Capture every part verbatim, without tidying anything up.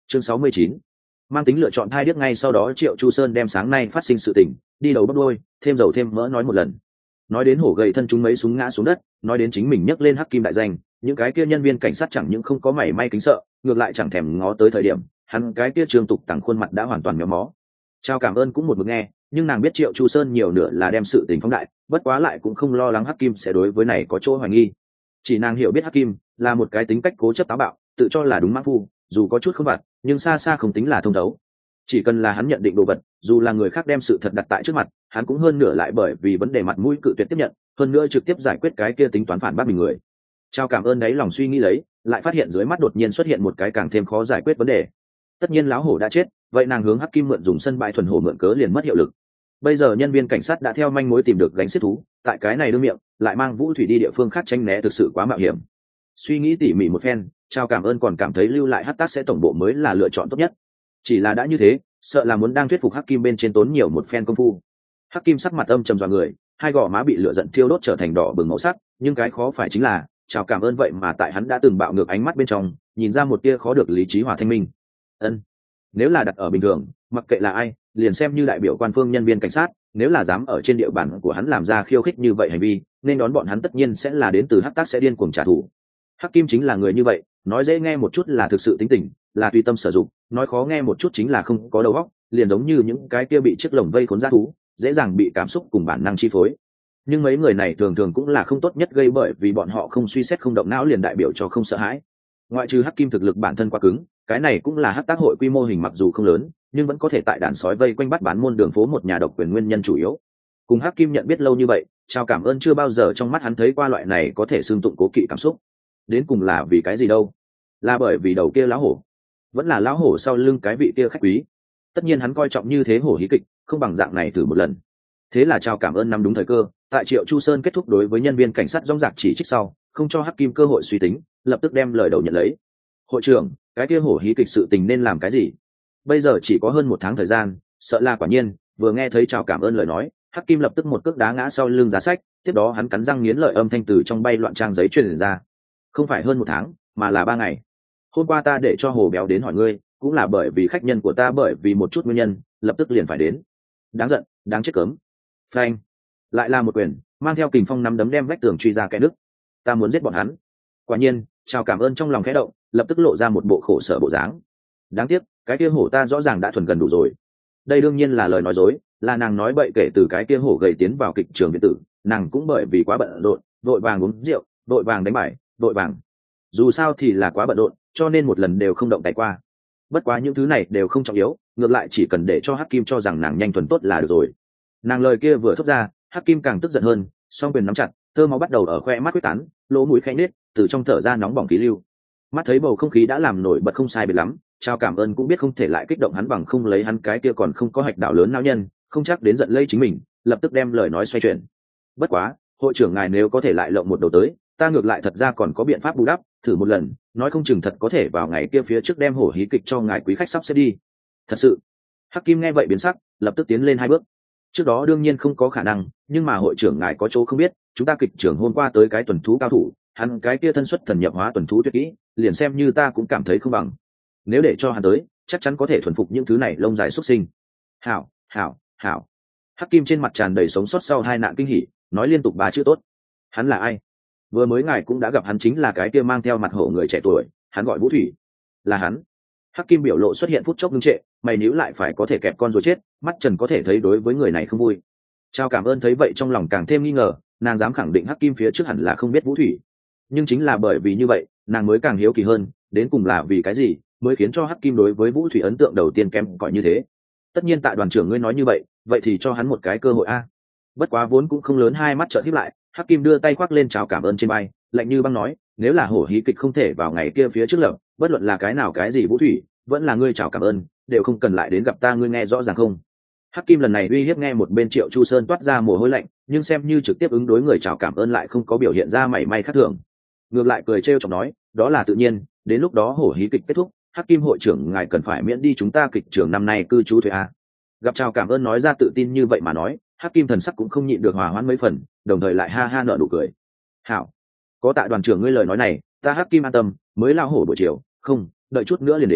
chương sáu mươi chín, mang tính lựa chọn hai điếc. Ngay sau đó Triệu Chu Sơn đem sáng nay phát sinh sự tình đi đầu bốc đôi thêm dầu thêm mỡ nói một lần, nói đến hổ gầy thân chúng mấy súng ngã xuống đất, nói đến chính mình nhấc lên hắc kim đại danh, những cái kia nhân viên cảnh sát chẳng những không có mảy may kính sợ, ngược lại chẳng thèm ngó tới thời điểm hắn cái kia Trương Tục Tằng khuôn mặt đã hoàn toàn méo mó. Trao cảm ơn cũng một mực nghe, nhưng nàng biết Triệu Chu Sơn nhiều nửa là đem sự tình phóng đại, bất quá lại cũng không lo lắng hắc kim sẽ đối với này có chỗ hoài nghi. Chỉ nàng hiểu biết hắc kim là một cái tính cách cố chấp táo bạo, tự cho là đúng mãng phu, dù có chút không vặt nhưng xa xa không tính là thông thấu. Chỉ cần là hắn nhận định đồ vật, dù là người khác đem sự thật đặt tại trước mặt, hắn cũng hơn nửa lại bởi vì vấn đề mặt mũi cự tuyệt tiếp nhận, hơn nữa trực tiếp giải quyết cái kia tính toán phản bác mình người. Trao cảm ơn đấy lòng suy nghĩ lấy, lại phát hiện dưới mắt đột nhiên xuất hiện một cái càng thêm khó giải quyết vấn đề. Tất nhiên lão hổ đã chết, vậy nàng hướng hắc kim mượn dùng sân bãi thuần hổ mượn cớ liền mất hiệu lực. Bây giờ nhân viên cảnh sát đã theo manh mối tìm được gánh xiết thú, tại cái này đương miệng lại mang Vũ Thủy đi địa phương khác tránh né thực sự quá mạo hiểm. Suy nghĩ tỉ mỉ một phen, Trao cảm ơn còn cảm thấy lưu lại hắc tác sẽ tổng bộ mới là lựa chọn tốt nhất. Chỉ là đã như thế, sợ là muốn đang thuyết phục hắc kim bên trên tốn nhiều một phen công phu. Hắc kim sắc mặt âm trầm dọa người, hai gò má bị lửa giận thiêu đốt trở thành đỏ bừng màu sắc, nhưng cái khó phải chính là Trao cảm ơn vậy mà tại hắn đã từng bạo ngược ánh mắt bên trong nhìn ra một tia khó được lý trí hòa thanh minh. Ân, nếu là đặt ở bình thường, mặc kệ là ai, liền xem như đại biểu quan phương nhân viên cảnh sát, nếu là dám ở trên địa bàn của hắn làm ra khiêu khích như vậy hành vi, nên đón bọn hắn tất nhiên sẽ là đến từ hắc tác sẽ điên cuồng trả thù. Hắc kim chính là người như vậy, nói dễ nghe một chút là thực sự tính tình, là tùy tâm sử dụng, nói khó nghe một chút chính là không có đầu óc, liền giống như những cái kia bị chiếc lồng vây khốn dã thú, dễ dàng bị cảm xúc cùng bản năng chi phối. Nhưng mấy người này thường thường cũng là không tốt nhất gây, bởi vì bọn họ không suy xét không động não liền đại biểu cho không sợ hãi. Ngoại trừ hắc kim thực lực bản thân quá cứng, cái này cũng là hắc tác hội quy mô hình mặc dù không lớn, nhưng vẫn có thể tại đàn sói vây quanh bắt bán môn đường phố một nhà độc quyền nguyên nhân chủ yếu. Cùng hắc kim nhận biết lâu như vậy, Trao cảm ơn chưa bao giờ trong mắt hắn thấy qua loại này có thể xương tụng cố kỵ cảm xúc. Đến cùng là vì cái gì đâu? Là bởi vì đầu kia lão hổ, vẫn là lão hổ sau lưng cái vị kia khách quý. Tất nhiên hắn coi trọng như thế hổ hí kịch, không bằng dạng này thử một lần. Thế là Trao cảm ơn nắm đúng thời cơ, tại Triệu Chu Sơn kết thúc đối với nhân viên cảnh sát rong rạc chỉ trích sau, không cho hắc kim cơ hội suy tính, lập tức đem lời đầu nhận lấy. Hội trưởng, cái kia hổ hí kịch sự tình nên làm cái gì? Bây giờ chỉ có hơn một tháng thời gian, sợ là quả nhiên. Vừa nghe thấy Trao cảm ơn lời nói, hắc kim lập tức một cước đá ngã sau lưng giá sách, tiếp đó hắn cắn răng nghiến lợi, âm thanh từ trong bay loạn trang giấy truyền ra. Không phải hơn một tháng, mà là ba ngày. Hôm qua ta để cho hồ béo đến hỏi ngươi, cũng là bởi vì khách nhân của ta bởi vì một chút nguyên nhân lập tức liền phải đến. Đáng giận, đáng chết cớm. Phanh, lại là một quyền, mang theo kình phong nắm đấm đem vách tường truy ra kẽ nứt. Ta muốn giết bọn hắn. Quả nhiên, Trao cảm ơn trong lòng khẽ động, lập tức lộ ra một bộ khổ sở bộ dáng. Đáng tiếc, cái kia hổ ta rõ ràng đã thuần gần đủ rồi. Đây đương nhiên là lời nói dối, là nàng nói bậy. Kể từ cái kia hổ gầy tiến vào kịch trường viện tử, nàng cũng bởi vì quá bận rộn, vội vàng uống rượu, vội vàng đánh bài, vội vàng. Dù sao thì là quá bận rộn, cho nên một lần đều không động tay qua. Bất quá những thứ này đều không trọng yếu, ngược lại chỉ cần để cho hắc kim cho rằng nàng nhanh thuần tốt là được rồi. Nàng lời kia vừa thốt ra, hắc kim càng tức giận hơn, song quyền nắm chặt, tơ máu bắt đầu ở khoe mắt quyết tán, lỗ mũi khẽ nết, từ trong thở ra nóng bỏng khí lưu. Mắt thấy bầu không khí đã làm nổi bật không sai biệt lắm, Trao cảm ơn cũng biết không thể lại kích động hắn bằng không lấy hắn cái kia còn không có hạch đạo lớn não nhân, không chắc đến giận lây chính mình, lập tức đem lời nói xoay chuyển. Bất quá, hội trưởng ngài nếu có thể lại lộng một đầu tới, ta ngược lại thật ra còn có biện pháp bù đắp, thử một lần, nói không chừng thật có thể vào ngày kia phía trước đem hổ hí kịch cho ngài quý khách sắp xếp đi. Thật sự? Hắc kim nghe vậy biến sắc, lập tức tiến lên hai bước. Trước đó đương nhiên không có khả năng, nhưng mà hội trưởng ngài có chỗ không biết, chúng ta kịch trưởng hôm qua tới cái tuần thú cao thủ, hắn cái kia thân xuất thần nhập hóa tuần thú tuyệt kỹ, liền xem như ta cũng cảm thấy không bằng. Nếu để cho hắn tới, chắc chắn có thể thuần phục những thứ này lông dài xuất sinh. Hảo, hảo, hảo. Hắc kim trên mặt tràn đầy sống sót sau hai nạn kinh hỉ, nói liên tục ba chữ tốt. Hắn là ai? Vừa mới ngài cũng đã gặp hắn, chính là cái kia mang theo mặt hổ người trẻ tuổi, hắn gọi Vũ Thủy. Là hắn. Hắc kim biểu lộ xuất hiện phút chốc ngưng trệ, mày níu lại phải có thể kẹp con rồi chết, mắt trần có thể thấy đối với người này không vui. Trao cảm ơn thấy vậy trong lòng càng thêm nghi ngờ, nàng dám khẳng định Hắc kim phía trước hẳn là không biết Vũ Thủy. Nhưng chính là bởi vì như vậy, nàng mới càng hiếu kỳ hơn, đến cùng là vì cái gì mới khiến cho Hắc kim đối với Vũ Thủy ấn tượng đầu tiên kém cỏi như thế. Tất nhiên tại đoàn trưởng ngươi nói như vậy, vậy thì cho hắn một cái cơ hội a. Bất quá vốn cũng không lớn, hai mắt trợn híp lại, Hắc kim đưa tay khoác lên Trao cảm ơn trên vai, lạnh như băng nói, nếu là hổ hí kịch không thể vào ngày kia phía trước lập, bất luận là cái nào cái gì Vũ Thủy, vẫn là ngươi Trao cảm ơn, đều không cần lại đến gặp ta, ngươi nghe rõ ràng không? Hắc kim lần này uy hiếp nghe một bên Triệu Chu Sơn toát ra mồ hôi lạnh, nhưng xem như trực tiếp ứng đối người Trao cảm ơn lại không có biểu hiện ra mảy may khác thường, ngược lại cười trêu chọc nói, đó là tự nhiên, đến lúc đó hổ hí kịch kết thúc, Hắc kim hội trưởng ngài cần phải miễn đi chúng ta kịch trưởng năm nay cư trú thuế a. Gặp Trao cảm ơn nói ra tự tin như vậy mà nói, Hắc kim thần sắc cũng không nhịn được hòa hoãn mấy phần, đồng thời lại ha ha nở nụ cười. Hảo, có tại đoàn trưởng ngươi lời nói này, ta Hắc kim an tâm, mới lao hổ buổi chiều, không đợi chút nữa liền đến,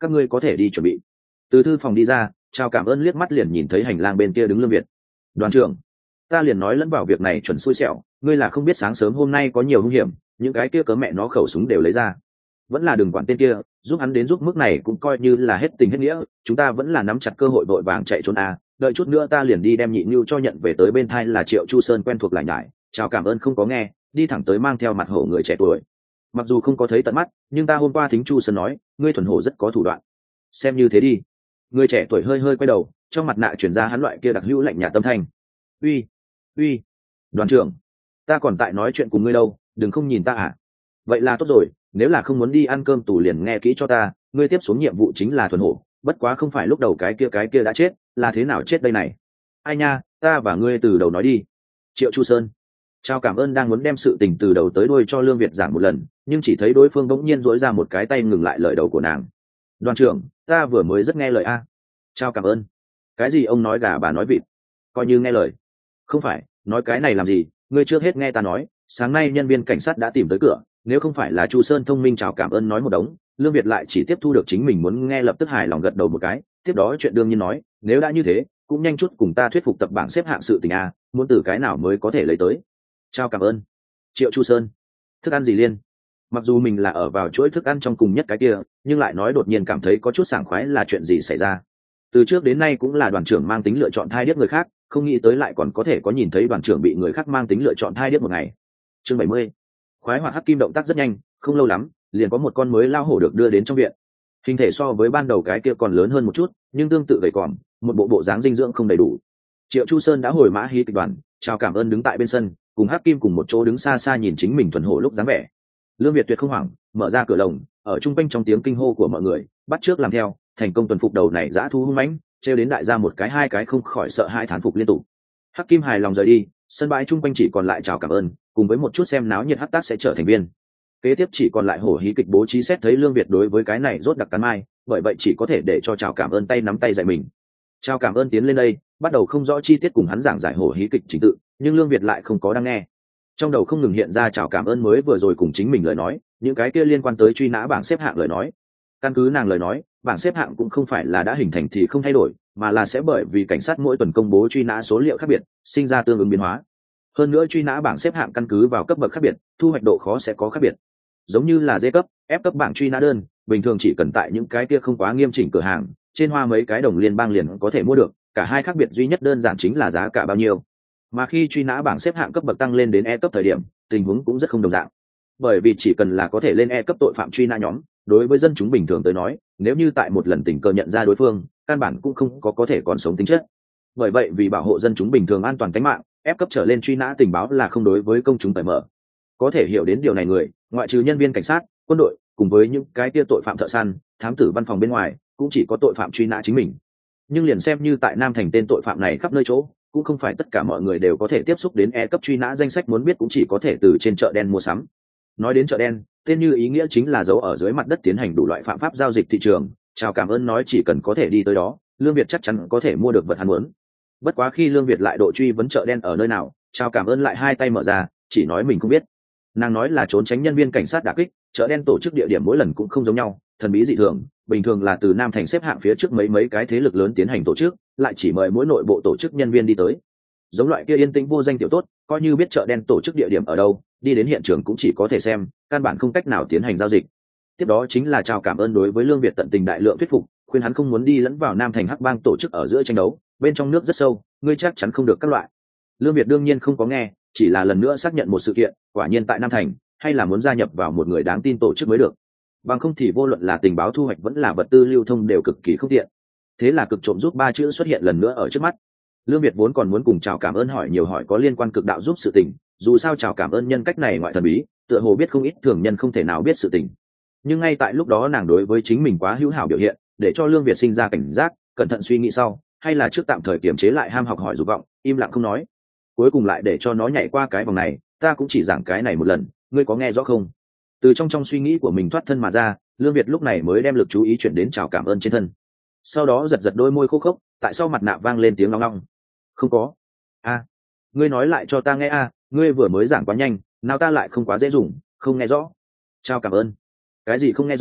các ngươi có thể đi chuẩn bị. Từ thư phòng đi ra, chào cảm ơn liếc mắt liền nhìn thấy hành lang bên kia đứng Lương Việt. Đoàn trưởng, ta liền nói lẫn vào việc này chuẩn xui xẻo, ngươi là không biết sáng sớm hôm nay có nhiều hung hiểm, những cái kia cớ mẹ nó khẩu súng đều lấy ra. Vẫn là đừng quản tên kia, giúp hắn đến giúp mức này cũng coi như là hết tình hết nghĩa, chúng ta vẫn là nắm chặt cơ hội vội vàng chạy trốn à, đợi chút nữa ta liền đi đem nhị nưu cho nhận về tới bên thai là Triệu Chu Sơn quen thuộc lại nhải, chào cảm ơn không có nghe, đi thẳng tới mang theo mặt hổ người trẻ tuổi. Mặc dù không có thấy tận mắt, nhưng ta hôm qua thính Chu Sơn nói, ngươi thuần hổ rất có thủ đoạn. Xem như thế đi. Người trẻ tuổi hơi hơi quay đầu, trong mặt nạ chuyển ra hắn loại kia đặc hữu lạnh nhạt tâm thanh. Uy, uy, đoàn trưởng, ta còn tại nói chuyện cùng ngươi đâu, đừng không nhìn ta à. Vậy là tốt rồi, nếu là không muốn đi ăn cơm tù liền nghe kỹ cho ta, ngươi tiếp xuống nhiệm vụ chính là thuần hổ, bất quá không phải lúc đầu cái kia cái kia đã chết, là thế nào chết đây này. Ai nha, ta và ngươi từ đầu nói đi. Triệu Chu Sơn, chào cảm ơn đang muốn đem sự tình từ đầu tới đuôi cho Lương Việt giảng một lần, nhưng chỉ thấy đối phương bỗng nhiên duỗi ra một cái tay ngừng lại lời đầu của nàng. Đoàn trưởng, ta vừa mới rất nghe lời a. Chào cảm ơn. Cái gì ông nói gà bà nói vịt, coi như nghe lời. Không phải, nói cái này làm gì, ngươi trước hết nghe ta nói, sáng nay nhân viên cảnh sát đã tìm tới cửa, nếu không phải là Chu Sơn thông minh chào cảm ơn nói một đống, Lương Việt lại chỉ tiếp thu được chính mình muốn nghe lập tức hài lòng gật đầu một cái, tiếp đó chuyện đương nhiên nói, nếu đã như thế, cũng nhanh chút cùng ta thuyết phục tập bảng xếp hạng sự tình a, muốn từ cái nào mới có thể lấy tới. Chào cảm ơn. Triệu Chu Sơn. Thức ăn gì liên? Mặc dù mình là ở vào chuỗi thức ăn trong cùng nhất cái kia, nhưng lại nói đột nhiên cảm thấy có chút sảng khoái là chuyện gì xảy ra. Từ trước đến nay cũng là đoàn trưởng mang tính lựa chọn thai điếc người khác, không nghĩ tới lại còn có thể có nhìn thấy đoàn trưởng bị người khác mang tính lựa chọn thai điếc một ngày. Chương bảy mươi. Khoái hoạt hắc kim động tác rất nhanh, không lâu lắm, liền có một con mới lao hổ được đưa đến trong viện. Hình thể so với ban đầu cái kia còn lớn hơn một chút, nhưng tương tự gầy còm, một bộ bộ dáng dinh dưỡng không đầy đủ. Triệu Chu Sơn đã hồi mã hí kịch đoàn, chào cảm ơn đứng tại bên sân, cùng hắc kim cùng một chỗ đứng xa xa nhìn chính mình thuần hổ lúc dáng vẻ. Lương Việt tuyệt không hoảng, mở ra cửa lồng, ở trung quanh trong tiếng kinh hô của mọi người, bắt trước làm theo, thành công tuần phục đầu này dã thu hung mãnh, trêu đến đại gia một cái hai cái không khỏi sợ hai thán phục liên tục. Hắc kim hài lòng rời đi, sân bãi trung quanh chỉ còn lại chào cảm ơn, cùng với một chút xem náo nhiệt hắc tác sẽ trở thành viên. Kế tiếp chỉ còn lại hổ hí kịch bố trí xét thấy Lương Việt đối với cái này rốt đặc cắn mai, bởi vậy chỉ có thể để cho chào cảm ơn tay nắm tay dạy mình. Chào cảm ơn tiến lên đây, bắt đầu không rõ chi tiết cùng hắn giảng giải hổ hí kịch trình tự, nhưng Lương Việt lại không có đang nghe. Trong đầu không ngừng hiện ra chào cảm ơn mới vừa rồi cùng chính mình lời nói, những cái kia liên quan tới truy nã bảng xếp hạng lời nói. Căn cứ nàng lời nói, bảng xếp hạng cũng không phải là đã hình thành thì không thay đổi, mà là sẽ bởi vì cảnh sát mỗi tuần công bố truy nã số liệu khác biệt, sinh ra tương ứng biến hóa. Hơn nữa truy nã bảng xếp hạng căn cứ vào cấp bậc khác biệt, thu hoạch độ khó sẽ có khác biệt. Giống như là D cấp, F cấp bảng truy nã đơn, bình thường chỉ cần tại những cái kia không quá nghiêm chỉnh cửa hàng, trên hoa mấy cái đồng liên bang liền có thể mua được, cả hai khác biệt duy nhất đơn giản chính là giá cả bao nhiêu. Mà khi truy nã bảng xếp hạng cấp bậc tăng lên đến E cấp thời điểm, tình huống cũng rất không đồng dạng. Bởi vì chỉ cần là có thể lên E cấp tội phạm truy nã nhóm, đối với dân chúng bình thường tới nói, nếu như tại một lần tình cờ nhận ra đối phương, căn bản cũng không có có thể còn sống tính chất. Bởi vậy vì bảo hộ dân chúng bình thường an toàn tính mạng, F cấp trở lên truy nã tình báo là không đối với công chúng phải mở. Có thể hiểu đến điều này người, ngoại trừ nhân viên cảnh sát, quân đội, cùng với những cái kia tội phạm thợ săn, thám tử văn phòng bên ngoài, cũng chỉ có tội phạm truy nã chính mình. Nhưng liền xem như tại Nam Thành tên tội phạm này khắp nơi chỗ, cũng không phải tất cả mọi người đều có thể tiếp xúc đến E cấp truy nã danh sách, muốn biết cũng chỉ có thể từ trên chợ đen mua sắm. Nói đến chợ đen, tên như ý nghĩa chính là giấu ở dưới mặt đất tiến hành đủ loại phạm pháp giao dịch thị trường. Chào cảm ơn nói chỉ cần có thể đi tới đó, Lương Việt chắc chắn có thể mua được vật hắn muốn. Bất quá khi Lương Việt lại độ truy vấn chợ đen ở nơi nào, chào cảm ơn lại hai tay mở ra, chỉ nói mình không biết. Nàng nói là trốn tránh nhân viên cảnh sát đả kích, chợ đen tổ chức địa điểm mỗi lần cũng không giống nhau, thần bí dị thường, bình thường là từ Nam Thành xếp hạng phía trước mấy mấy cái thế lực lớn tiến hành tổ chức, lại chỉ mời mỗi nội bộ tổ chức nhân viên đi tới. Giống loại kia yên tĩnh vô danh tiểu tốt, coi như biết chợ đen tổ chức địa điểm ở đâu, đi đến hiện trường cũng chỉ có thể xem, căn bản không cách nào tiến hành giao dịch. Tiếp đó chính là chào cảm ơn đối với Lương Việt tận tình đại lượng thuyết phục, khuyên hắn không muốn đi lẫn vào Nam Thành hắc bang tổ chức ở giữa tranh đấu, bên trong nước rất sâu, ngươi chắc chắn không được các loại. Lương Việt đương nhiên không có nghe, chỉ là lần nữa xác nhận một sự kiện, quả nhiên tại Nam Thành, hay là muốn gia nhập vào một người đáng tin tổ chức mới được. Bằng không thì vô luận là tình báo thu hoạch vẫn là vật tư lưu thông đều cực kỳ không tiện. Thế là cực trộm giúp ba chữ xuất hiện lần nữa ở trước mắt. Lương Việt vốn còn muốn cùng chào cảm ơn hỏi nhiều hỏi có liên quan cực đạo giúp sự tình, dù sao chào cảm ơn nhân cách này ngoại thần bí, tựa hồ biết không ít thường nhân không thể nào biết sự tình. Nhưng ngay tại lúc đó nàng đối với chính mình quá hữu hảo biểu hiện, để cho Lương Việt sinh ra cảnh giác, cẩn thận suy nghĩ sau, hay là trước tạm thời kiềm chế lại ham học hỏi dục vọng, im lặng không nói. Cuối cùng lại để cho nó nhảy qua cái vòng này, ta cũng chỉ giảng cái này một lần, ngươi có nghe rõ không? Từ trong trong suy nghĩ của mình thoát thân mà ra, Lương Việt lúc này mới đem lực chú ý chuyển đến chào cảm ơn trên thân. Sau đó giật giật đôi môi khô khốc, tại sau mặt nạ vang lên tiếng long long. Không có. A, ngươi nói lại cho ta nghe a, ngươi vừa mới giảng quá nhanh, nào ta lại không quá dễ dùng, không nghe rõ. Chào cảm ơn. Cái gì không nghe rõ,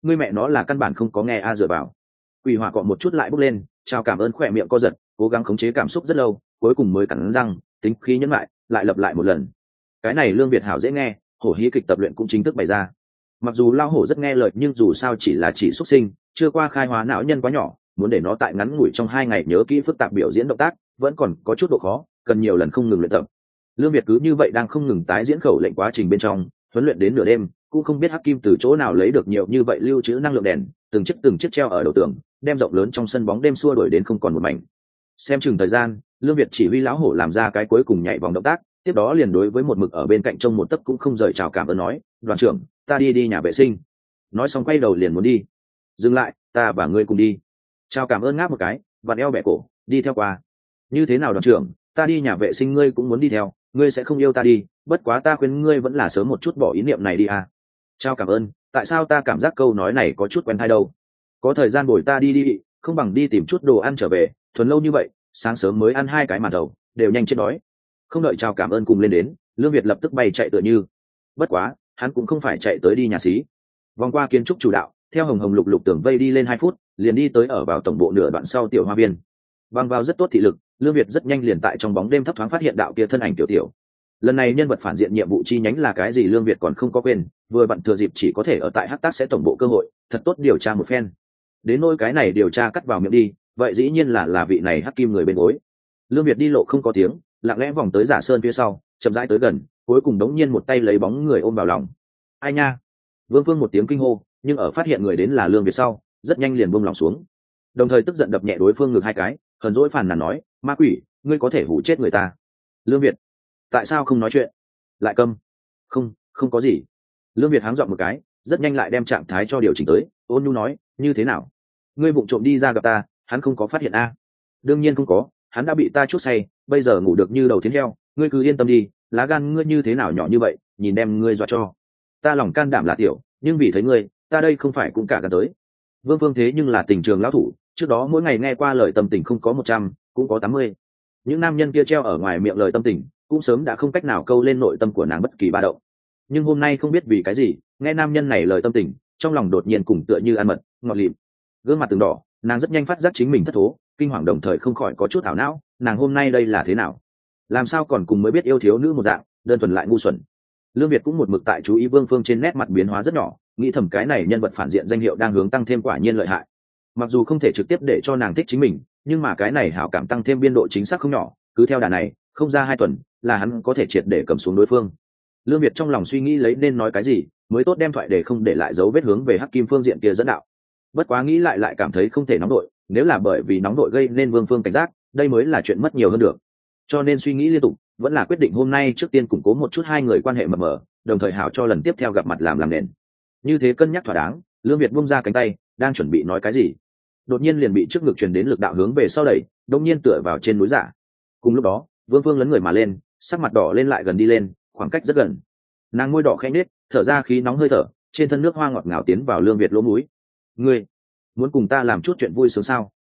ngươi mẹ nó là căn bản không có nghe a dựa vào. Quỷ hỏa cọ một chút lại bốc lên, chào cảm ơn khỏe miệng co giật, cố gắng khống chế cảm xúc rất lâu, cuối cùng mới cắn răng, tính khí nhẫn lại, lại lặp lại một lần. Cái này Lương Việt hảo dễ nghe, hổ hí kịch tập luyện cũng chính thức bày ra. Mặc dù lao hổ rất nghe lời nhưng dù sao chỉ là chỉ xuất sinh, chưa qua khai hóa não nhân quá nhỏ, muốn để nó tại ngắn ngủi trong hai ngày nhớ kỹ phức tạp biểu diễn động tác, vẫn còn có chút độ khó, cần nhiều lần không ngừng luyện tập. Lương Việt cứ như vậy đang không ngừng tái diễn khẩu lệnh quá trình bên trong, huấn luyện đến nửa đêm, cũng không biết Hắc Kim từ chỗ nào lấy được nhiều như vậy lưu trữ năng lượng đèn, từng chiếc từng chiếc treo ở đầu tường, đem rộng lớn trong sân bóng đêm xua đuổi đến không còn một mảnh. Xem chừng thời gian, Lương Việt chỉ huy lão hổ làm ra cái cuối cùng nhảy vòng động tác, tiếp đó liền đối với một mực ở bên cạnh trông một tấc cũng không rời chào cảm ơn nói, đoàn trưởng, ta đi đi nhà vệ sinh. Nói xong quay đầu liền muốn đi. Dừng lại, ta và ngươi cùng đi. Chào cảm ơn ngáp một cái, vặn eo bẻ cổ, đi theo qua. Như thế nào đoàn trưởng, ta đi nhà vệ sinh ngươi cũng muốn đi theo, ngươi sẽ không yêu ta đi, bất quá ta khuyên ngươi vẫn là sớm một chút bỏ ý niệm này đi à. Chào cảm ơn, tại sao ta cảm giác câu nói này có chút quen tai đâu? Có thời gian bồi ta đi đi, không bằng đi tìm chút đồ ăn trở về, thuần lâu như vậy, sáng sớm mới ăn hai cái màn thầu, đều nhanh chết đói. Không đợi chào cảm ơn cùng lên đến, Lương Việt lập tức bay chạy tựa như. Bất quá, hắn cũng không phải chạy tới đi nhà xí. Vòng qua kiến trúc chủ đạo, theo hồng hồng lục lục tường vây đi lên hai phút, liền đi tới ở vào tổng bộ nửa đoạn sau tiểu hoa viên. Bằng vào rất tốt thị lực, Lương Việt rất nhanh liền tại trong bóng đêm thấp thoáng phát hiện đạo kia thân ảnh tiểu tiểu. Lần này nhân vật phản diện nhiệm vụ chi nhánh là cái gì Lương Việt còn không có quên, vừa bận thừa dịp chỉ có thể ở tại Hắc Tác sẽ tổng bộ cơ hội, thật tốt điều tra một phen. Đến nỗi cái này điều tra cắt vào miệng đi, vậy dĩ nhiên là là vị này Hắc Kim người bên gối. Lương Việt đi lộ không có tiếng, lặng lẽ vòng tới Giả Sơn phía sau, chậm rãi tới gần, cuối cùng đống nhiên một tay lấy bóng người ôm vào lòng. Ai nha? Vương Phương một tiếng kinh hô, nhưng ở phát hiện người đến là Lương Việt sau, rất nhanh liền buông lòng xuống, đồng thời tức giận đập nhẹ đối phương ngược hai cái, hờn dỗi phàn nàn nói, ma quỷ, ngươi có thể hủ chết người ta. Lương Việt, tại sao không nói chuyện? Lại câm? Không, không có gì. Lương Việt háng dọn một cái, rất nhanh lại đem trạng thái cho điều chỉnh tới, ôn nhu nói, như thế nào? Ngươi vụng trộm đi ra gặp ta, hắn không có phát hiện a? À? Đương nhiên không có, hắn đã bị ta chuốc say, bây giờ ngủ được như đầu thiến heo, ngươi cứ yên tâm đi, lá gan ngươi như thế nào nhỏ như vậy, nhìn đem ngươi dọa cho. Ta lòng can đảm là tiểu, nhưng vì thấy ngươi, ta đây không phải cũng cả gần tới. Vương Phương thế nhưng là tình trường lão thủ, trước đó mỗi ngày nghe qua lời tâm tình không có một trăm, cũng có tám mươi. Những nam nhân kia treo ở ngoài miệng lời tâm tình, cũng sớm đã không cách nào câu lên nội tâm của nàng bất kỳ ba động. Nhưng hôm nay không biết vì cái gì, nghe nam nhân này lời tâm tình, trong lòng đột nhiên cùng tựa như ăn mật, ngọt lịm. Gương mặt từng đỏ, nàng rất nhanh phát giác chính mình thất thố, kinh hoàng đồng thời không khỏi có chút ảo não, nàng hôm nay đây là thế nào? Làm sao còn cùng mới biết yêu thiếu nữ một dạng, đơn thuần lại ngu xuẩn. Lương Việt cũng một mực tại chú ý Vương Phương trên nét mặt biến hóa rất nhỏ, nghĩ thầm cái này nhân vật phản diện danh hiệu đang hướng tăng thêm quả nhiên lợi hại. Mặc dù không thể trực tiếp để cho nàng thích chính mình, nhưng mà cái này hảo cảm tăng thêm biên độ chính xác không nhỏ, cứ theo đà này, không ra hai tuần, là hắn có thể triệt để cầm xuống đối phương. Lương Việt trong lòng suy nghĩ lấy nên nói cái gì, mới tốt đem thoại để không để lại dấu vết hướng về Hắc Kim phương diện kia dẫn đạo. Bất quá nghĩ lại lại cảm thấy không thể nóng đội, nếu là bởi vì nóng đội gây nên Vương Phương cảnh giác, đây mới là chuyện mất nhiều hơn được. Cho nên suy nghĩ liên tục, vẫn là quyết định hôm nay trước tiên củng cố một chút hai người quan hệ mập mờ, đồng thời hảo cho lần tiếp theo gặp mặt làm làm nền. Như thế cân nhắc thỏa đáng, Lương Việt buông ra cánh tay, đang chuẩn bị nói cái gì, đột nhiên liền bị trước ngực truyền đến lực đạo hướng về sau đẩy, đột nhiên tựa vào trên núi giả. Cùng lúc đó, Vương Phương lấn người mà lên, sắc mặt đỏ lên lại gần đi lên, khoảng cách rất gần. Nàng môi đỏ khẽ nhếch, thở ra khí nóng hơi thở, trên thân nước hoa ngọt ngào tiến vào Lương Việt lỗ mũi. Ngươi muốn cùng ta làm chút chuyện vui sướng sao?